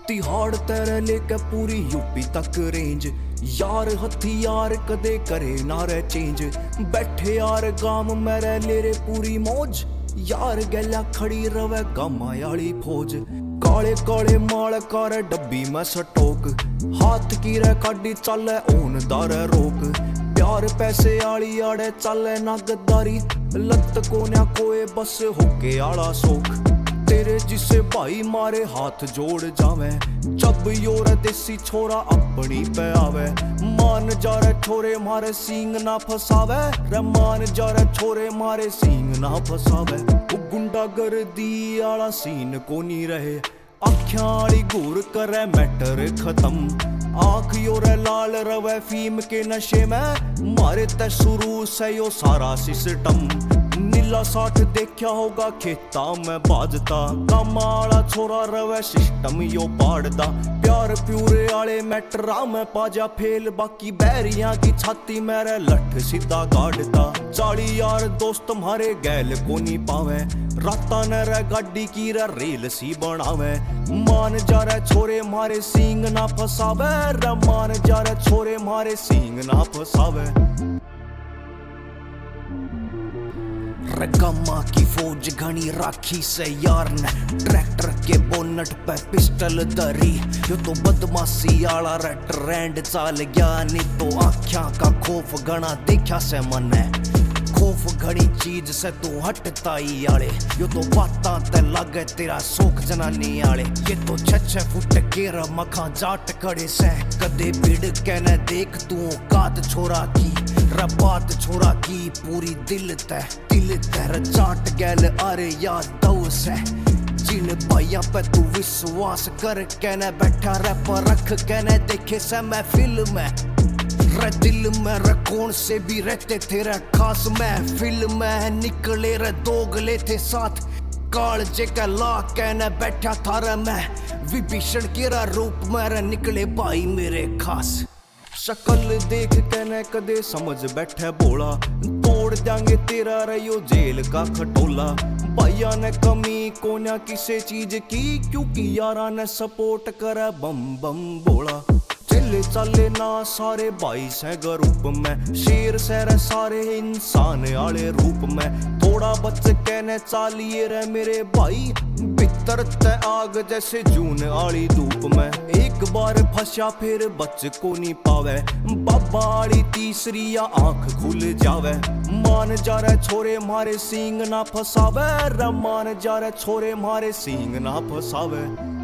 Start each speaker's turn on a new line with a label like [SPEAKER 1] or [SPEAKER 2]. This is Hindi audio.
[SPEAKER 1] तिहाड़ तेरे लेके पूरी यूपी तक रेंज। यार हथियार कदे करे ना रे चेंज। बैठे यार गाम मेरे ले रे पूरी मौज। यार गैला खड़ी रवे गामा आली फौज। काले काले माल कर डब्बी में सटोक। हाथ की रे काडी चले ओन दारे रोक। प्यार पैसे आली आड़े चले ना गद्दारी। लत कोन्या कोए बस होके आला सोख। तेरे जिसे भाई मारे हाथ जोड़ जावे। जब योर देसी छोरा अपनी पे आवे। मान जा रे छोरे मारे सींग ना फसावे। रे मान जा रे छोरे मारे सींग ना फसावे। गुंडागर्दी आला सीन कोनी रहे। आँखियां आली घूर करे मैटर खत्म। आँख योरे लाल रवे फीम के नशे में। मारे ते शुरू से यो सारा सिस्टम। नीला 60 देखा होगा खेता में बाजता। कमाला छोरा रवे सिस्टम यो बाड़दा। प्यार प्यूरे आले मैटरा में पाजा फेल। बाकी बैरियां की छाती मेरे लठ सीधा गाड़ता। 40 यार दोस्त मारे गैल कोनी पावे। राता न रे गाड़ी की रे रेल सी बनावे। मान जा रे छोरे मारे सींग ना फसावे। रे मान जा रे छोरे मारे सींग ना फसावे। गम्मा की फौज घनी राखी से यार ने। ट्रैक्टर के बोनट पे पिस्टल धरी। यो तो बदमाशी आला रे ट्रेंड चाल गया। नहीं तो आँखियां का खौफ घना देखा से मने। खौफ घड़ी चीज से तू हटता ही आले। यो तो बातां ते लागे तेरा सोख जनानी आले। ये तो 6-6 फुट केरा मखा जाट खड़े से। कदे बिड़ कहने देख तू कात छोरा की। रबात छोरा की पूरी दिल ते चाट गैल अरे याद दो से। जिन भाइयों पे तू विश्वास कर कहने बैठा रे पर रख कहने देखे से मैं फिल्म में। रे दिल में रे कौन से भी रहते थे रे खास महफिल में। निकले रे दोगले थे साथ काल जे का ला कहने बैठा था रे मैं। विभीषण के रा रूप में रे निकले भाई मेरे खास। शक्ल देख कहने कदे समझ बैठे बोला। तोड़ देंगे तेरा रयो जेल का खटोला। भाइया ने कमी कोन्या किसे चीज की। क्योंकि यारा ने सपोर्ट करे बम बम बोला। चले चले ना सारे भाई से रूप में। शेर सैर सारे इंसान आले रूप में। थोड़ा बच कहने चालिए रे मेरे भाई। भीतर ते आग जैसे जून आली धूप में। एक बार फंसा फिर बच को नहीं पावे। बाबा आली तीसरी या आंख खुल जावे। मान जा रे छोरे मारे सींग ना फसावे। रे मान जा रे छोरे मारे सींग ना फसावे।